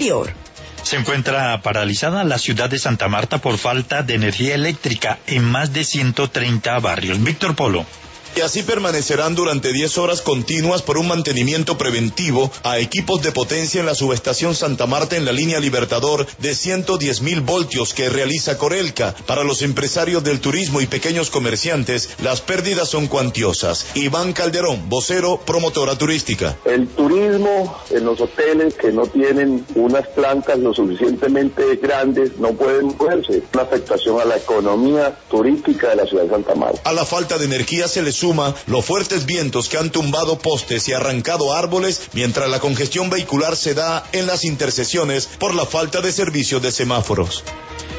Se encuentra paralizada la ciudad de Santa Marta por falta de energía eléctrica en más de 130 barrios. Víctor Polo. Y así permanecerán durante 10 horas continuas por un mantenimiento preventivo a equipos de potencia en la subestación Santa Marta en la línea Libertador de 110.000 voltios que realiza Corelca. Para los empresarios del turismo y pequeños comerciantes, las pérdidas son cuantiosas. Iván Calderón, vocero, promotora turística. El turismo en los hoteles que no tienen unas plantas lo suficientemente grandes no pueden moverse. Una afectación a la economía turística de la ciudad de Santa Marta. A la falta de energía se le suma los fuertes vientos que han tumbado postes y arrancado árboles, mientras la congestión vehicular se da en las intersecciones por la falta de servicios de semáforos.